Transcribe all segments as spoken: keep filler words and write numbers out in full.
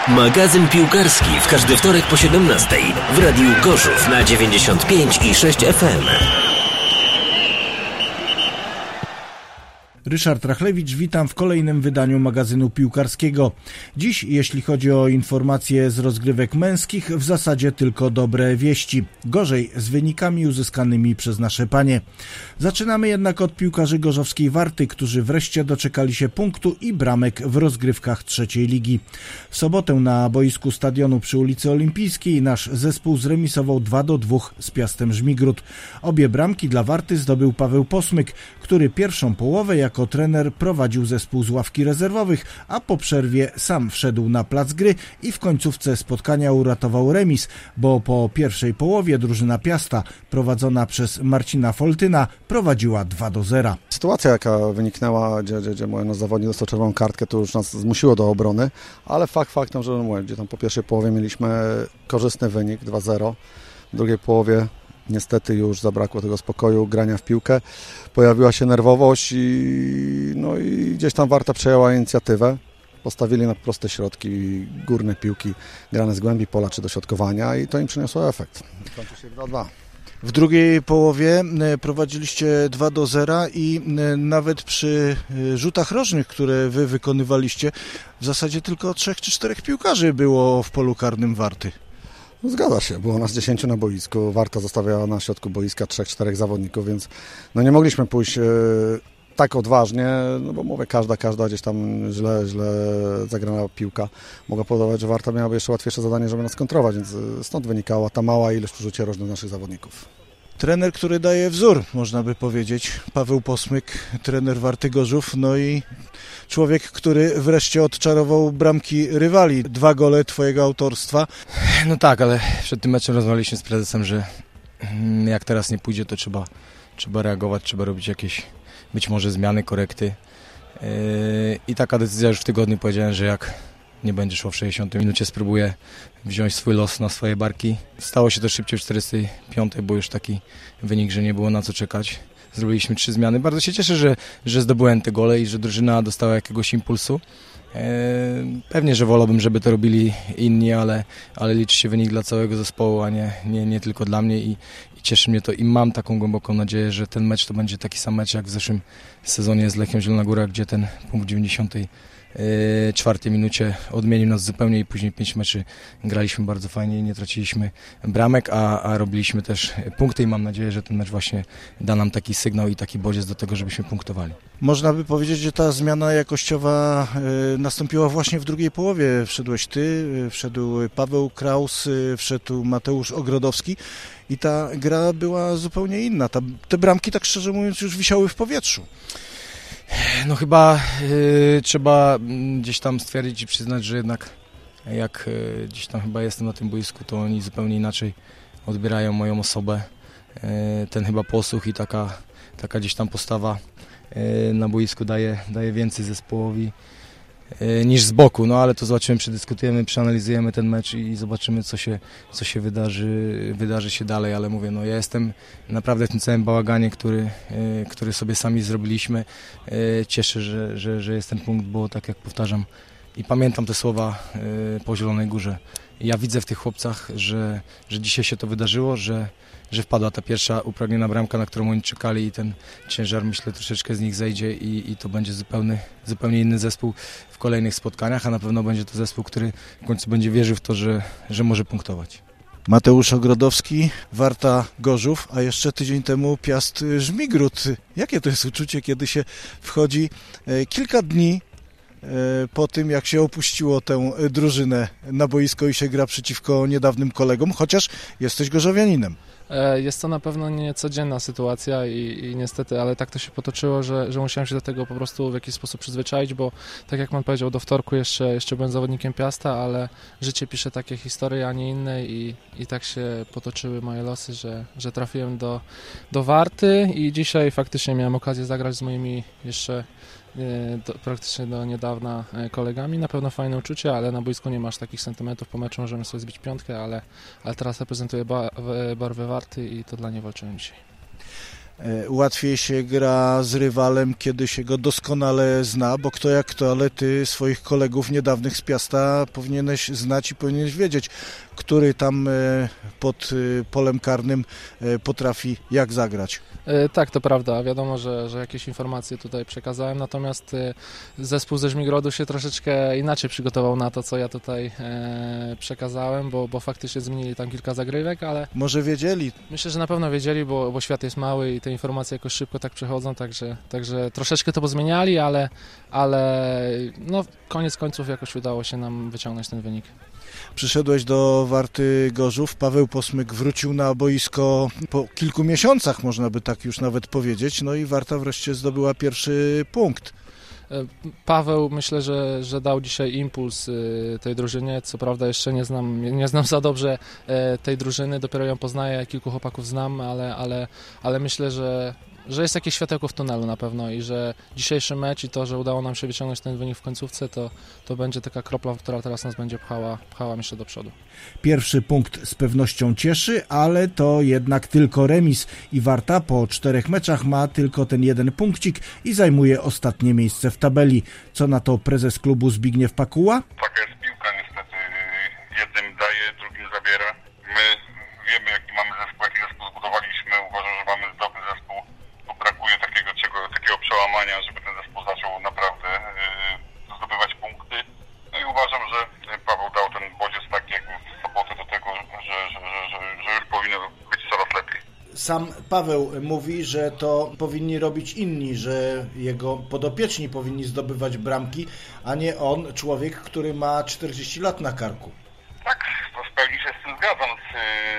Magazyn piłkarski w każdy wtorek po siedemnastej w Radiu Gorzów na dziewięćdziesiąt pięć i sześć F M. Ryszard Rachlewicz, witam w kolejnym wydaniu magazynu piłkarskiego. Dziś, jeśli chodzi o informacje z rozgrywek męskich, w zasadzie tylko dobre wieści. Gorzej z wynikami uzyskanymi przez nasze panie. Zaczynamy jednak od piłkarzy gorzowskiej Warty, którzy wreszcie doczekali się punktu i bramek w rozgrywkach trzeciej ligi. W sobotę na boisku stadionu przy ulicy Olimpijskiej nasz zespół zremisował dwa do dwóch z Piastem Żmigród. Obie bramki dla Warty zdobył Paweł Posmyk, który pierwszą połowę jako trener prowadził zespół z ławki rezerwowych, a po przerwie sam wszedł na plac gry i w końcówce spotkania uratował remis, bo po pierwszej połowie drużyna Piasta, prowadzona przez Marcina Foltyna, prowadziła dwa do zera. Sytuacja, jaka wyniknęła, gdzie, gdzie, gdzie nasz zawodnik dostał czerwoną kartkę, to już nas zmusiło do obrony, ale fakt faktem, że no, gdzie tam po pierwszej połowie mieliśmy korzystny wynik dwa zero, w drugiej połowie niestety już zabrakło tego spokoju, grania w piłkę, pojawiła się nerwowość i, no i gdzieś tam Warta przejęła inicjatywę. Postawili na proste środki, górne piłki grane z głębi pola czy dośrodkowania i to im przyniosło efekt. Kończy się dwa dwa. W drugiej połowie prowadziliście dwa do zera i nawet przy rzutach rożnych, które wy wykonywaliście, w zasadzie tylko trzech czy czterech piłkarzy było w polu karnym Warty. No, zgadza się, było nas dziesięciu na boisku, Warta zostawiała na środku boiska trzech, czterech zawodników, więc no nie mogliśmy pójść e, tak odważnie, no bo mówię, każda, każda gdzieś tam źle, źle zagrana piłka mogła powodować, że Warta miałaby jeszcze łatwiejsze zadanie, żeby nas kontrować, więc stąd wynikała ta mała ilość przy rzucie rożnym naszych zawodników. Trener, który daje wzór, można by powiedzieć, Paweł Posmyk, trener Warty Gorzów, no i człowiek, który wreszcie odczarował bramki rywali. Dwa gole twojego autorstwa. No tak, ale przed tym meczem rozmawialiśmy z prezesem, że jak teraz nie pójdzie, to trzeba, trzeba reagować, trzeba robić jakieś być może zmiany, korekty. I taka decyzja już w tygodniu, powiedziałem, że jak nie będzie szło w sześćdziesiątej minucie, spróbuję wziąć swój los na swoje barki. Stało się to szybciej w czterdziestej piątej, bo już taki wynik, że nie było na co czekać. Zrobiliśmy trzy zmiany. Bardzo się cieszę, że, że zdobyłem te gole i że drużyna dostała jakiegoś impulsu. Pewnie, że wolałbym, żeby to robili inni, ale, ale liczy się wynik dla całego zespołu, a nie, nie, nie tylko dla mnie i, i cieszy mnie to i mam taką głęboką nadzieję, że ten mecz to będzie taki sam mecz jak w zeszłym sezonie z Lechią Zielona Góra, gdzie ten punkt w dziewięćdziesiątej czwartej minucie odmienił nas zupełnie i później pięć meczy graliśmy bardzo fajnie i nie traciliśmy bramek, a, a robiliśmy też punkty i mam nadzieję, że ten mecz właśnie da nam taki sygnał i taki bodziec do tego, żebyśmy punktowali. Można by powiedzieć, że ta zmiana jakościowa y, nastąpiła właśnie w drugiej połowie. Wszedłeś ty, y, wszedł Paweł Kraus, y, wszedł Mateusz Ogrodowski i ta gra była zupełnie inna. Ta, te bramki, tak szczerze mówiąc, już wisiały w powietrzu. No chyba y, trzeba gdzieś tam stwierdzić i przyznać, że jednak jak y, gdzieś tam chyba jestem na tym boisku, to oni zupełnie inaczej odbierają moją osobę. Y, ten chyba posłuch i taka, taka gdzieś tam postawa y, na boisku daje, daje więcej zespołowi y, niż z boku, no ale to zobaczymy, przedyskutujemy, przeanalizujemy ten mecz i zobaczymy, co się, co się wydarzy, wydarzy się dalej, ale mówię, no ja jestem naprawdę w tym całym bałaganie, który, y, który sobie sami zrobiliśmy. Y, cieszę, że, że, że jest ten punkt, bo tak jak powtarzam i pamiętam te słowa y, po Zielonej Górze. Ja widzę w tych chłopcach, że, że dzisiaj się to wydarzyło, że, że wpadła ta pierwsza upragniona bramka, na którą oni czekali i ten ciężar, myślę, troszeczkę z nich zejdzie i, i to będzie zupełny, zupełnie inny zespół w kolejnych spotkaniach, a na pewno będzie to zespół, który w końcu będzie wierzył w to, że, że może punktować. Mateusz Ogrodowski, Warta Gorzów, a jeszcze tydzień temu Piast Żmigród. Jakie to jest uczucie, kiedy się wchodzi kilka dni po tym, jak się opuściło tę drużynę na boisko i się gra przeciwko niedawnym kolegom, chociaż jesteś gorzowianinem. Jest to na pewno niecodzienna sytuacja i, i niestety, ale tak to się potoczyło, że, że musiałem się do tego po prostu w jakiś sposób przyzwyczaić, bo tak jak pan powiedział, do wtorku jeszcze, jeszcze byłem zawodnikiem Piasta, ale życie pisze takie historie, a nie inne i, i tak się potoczyły moje losy, że, że trafiłem do, do Warty i dzisiaj faktycznie miałem okazję zagrać z moimi jeszcze Do, praktycznie do niedawna kolegami. Na pewno fajne uczucie, ale na boisku nie masz takich sentymentów. Po meczu możemy sobie zbić piątkę, ale, ale teraz reprezentuję ba, barwy Warty i to dla niej walczyłem dzisiaj. Łatwiej się gra z rywalem, kiedy się go doskonale zna, bo kto jak kto, ale ty swoich kolegów niedawnych z Piasta powinieneś znać i powinieneś wiedzieć, który tam pod polem karnym potrafi jak zagrać. Tak, to prawda. Wiadomo, że, że jakieś informacje tutaj przekazałem, natomiast zespół ze Żmigrodu się troszeczkę inaczej przygotował na to, co ja tutaj przekazałem, bo, bo faktycznie zmienili tam kilka zagrywek, ale... Może wiedzieli? Myślę, że na pewno wiedzieli, bo, bo świat jest mały i te informacje jakoś szybko tak przechodzą, także, także troszeczkę to pozmieniali, ale, ale no, koniec końców jakoś udało się nam wyciągnąć ten wynik. Przyszedłeś do Warty Gorzów, Paweł Posmyk wrócił na boisko po kilku miesiącach, można by tak już nawet powiedzieć, no i Warta wreszcie zdobyła pierwszy punkt. Paweł myślę, że, że dał dzisiaj impuls tej drużynie, co prawda jeszcze nie znam, nie znam za dobrze tej drużyny, dopiero ją poznaję, kilku chłopaków znam, ale, ale, ale myślę, że że jest jakieś światełko w tunelu na pewno i że dzisiejszy mecz i to, że udało nam się wyciągnąć ten wynik w końcówce, to, to będzie taka kropla, która teraz nas będzie pchała, pchała myślę do przodu. Pierwszy punkt z pewnością cieszy, ale to jednak tylko remis i Warta po czterech meczach ma tylko ten jeden punkcik i zajmuje ostatnie miejsce w tabeli. Co na to prezes klubu Zbigniew Pakuła? Taka jest piłka niestety. Jednym daje, drugim zabiera. My wiemy, jaki mamy zespół, jaki zespół zbudowaliśmy. Uważam, że mamy dobry zespół. Brakuje takiego, takiego przełamania, żeby ten zespół zaczął naprawdę yy, zdobywać punkty. No i uważam, że Paweł dał ten bodziec tak jakby w sobotę do tego, że, że, że, że, że już powinno być coraz lepiej. Sam Paweł mówi, że to powinni robić inni, że jego podopieczni powinni zdobywać bramki, a nie on, człowiek, który ma czterdzieści lat na karku. Tak, to w pełni się z tym zgadzam, z,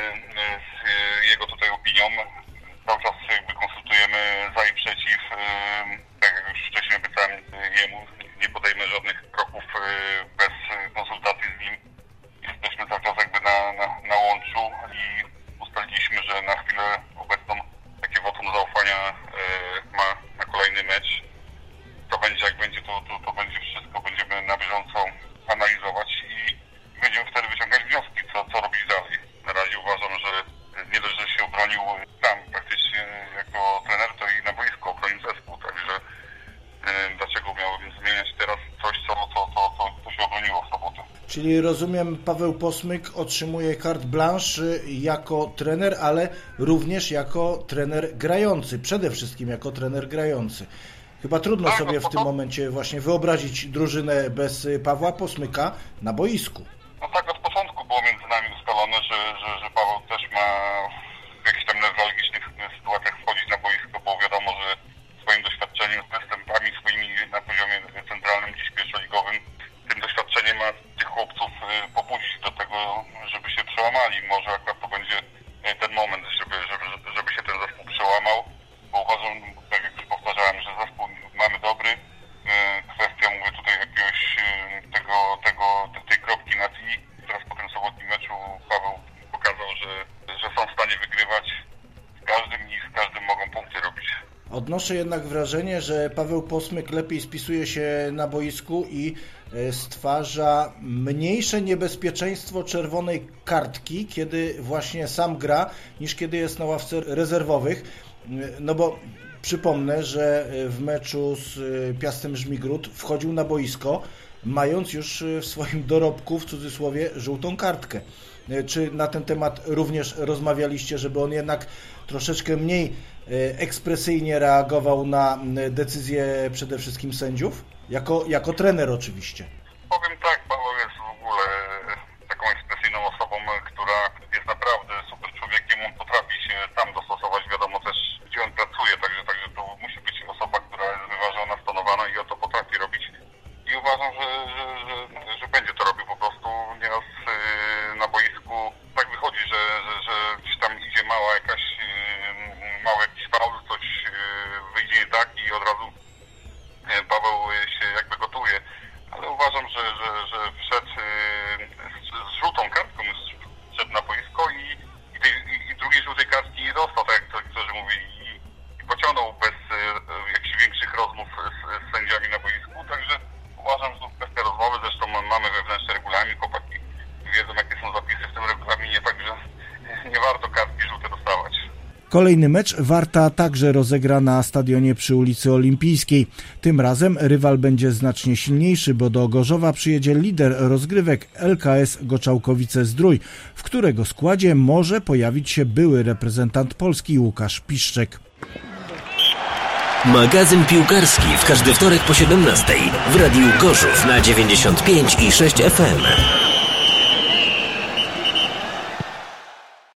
z jego tutaj opinią. Cały czas jakby konsultujemy za i przeciw, tak jak już wcześniej obiecałem jemu, nie podejmę żadnych kroków bez konsultacji z nim. Jesteśmy cały czas jakby na, na, na łączu i ustaliliśmy, że na chwilę obecną takie wotum zaufania ma na kolejny mecz. To będzie jak będzie, to, to, to będzie wszystko, będziemy na bieżąco analizować i będziemy wtedy wyciągać wnioski, co, co robić dalej. Na razie uważam, że nie dość, że się obronił tam praktycznie jako trener, to i na boisku obronił zespół, także yy, dlaczego miałbym zmieniać teraz coś, co, co, co, co, co się obroniło w sobotę. Czyli rozumiem, Paweł Posmyk otrzymuje carte blanche jako trener, ale również jako trener grający, przede wszystkim jako trener grający. Chyba trudno tak, sobie no, w tym to... momencie właśnie wyobrazić drużynę bez Pawła Posmyka na boisku. No tak od początku było między nami ustalone, że, że, że Paweł też ma w jakichś tam newralgicznych sytuacjach wchodzić na boisko, bo wiadomo, że swoim doświadczeniem, z występami swoimi na poziomie centralnym, dziś pierwszoligowym, tym doświadczeniem ma tych chłopców pobudzić do tego, żeby się przełamali. Może akurat to będzie ten moment, żeby, żeby, żeby się ten zespół przełamał, bo uważam, tak jak już powtarzałem, że zespół mamy dobry. Kwestia, mówię tutaj, jakiegoś tego, tego, tej kropki nad i. Teraz po tym sobotnim meczu Paweł pokazał, że, że są w stanie wygrywać z każdym i z każdym mogą punkty robić. Odnoszę jednak wrażenie, że Paweł Posmyk lepiej spisuje się na boisku i stwarza mniejsze niebezpieczeństwo czerwonej kartki, kiedy właśnie sam gra, niż kiedy jest na ławce rezerwowych. No bo przypomnę, że w meczu z Piastem Żmigród wchodził na boisko, mając już w swoim dorobku, w cudzysłowie, żółtą kartkę. Czy na ten temat również rozmawialiście, żeby on jednak troszeczkę mniej ekspresyjnie reagował na decyzje przede wszystkim sędziów? Jako, jako trener oczywiście. Powiem tak, Paweł jest w ogóle taką ekspresyjną osobą, która jest naprawdę super człowiekiem, on potrafi się sam dostosować, wiadomo też, gdzie on pracuje, także, także to musi być osoba, która jest wyważona, stonowana i o to potrafi robić. I uważam, że, że, że, że będzie to robił po prostu nieraz na boisku. Tak wychodzi, że, że, że gdzieś tam idzie mała jakaś, mały jakiś faul, coś wyjdzie nie tak i od razu Paweł się jakby gotuje. Ale uważam, że, że, że wszedł z, z żółtą kartką, wszedł na boisko i, i, tej, i drugiej żółtej kartki nie dostał, tak jak to niektórzy mówili, i, i pociągnął bez jakichś większych rozmów z, z sędziami na boisku, także uważam, że to kwestia rozmowy, zresztą mamy wewnętrzny regulamin, chłopaki wiedzą, jakie są zapisy w tym regulaminie, także nie warto kartki żółte dostawać. Kolejny mecz Warta także rozegra na stadionie przy ulicy Olimpijskiej. Tym razem rywal będzie znacznie silniejszy, bo do Gorzowa przyjedzie lider rozgrywek L K S Goczałkowice-Zdrój, w którego składzie może pojawić się były reprezentant Polski Łukasz Piszczek. Magazyn piłkarski w każdy wtorek po siedemnastej w Radiu Gorzów na dziewięćdziesiąt pięć i sześć F M.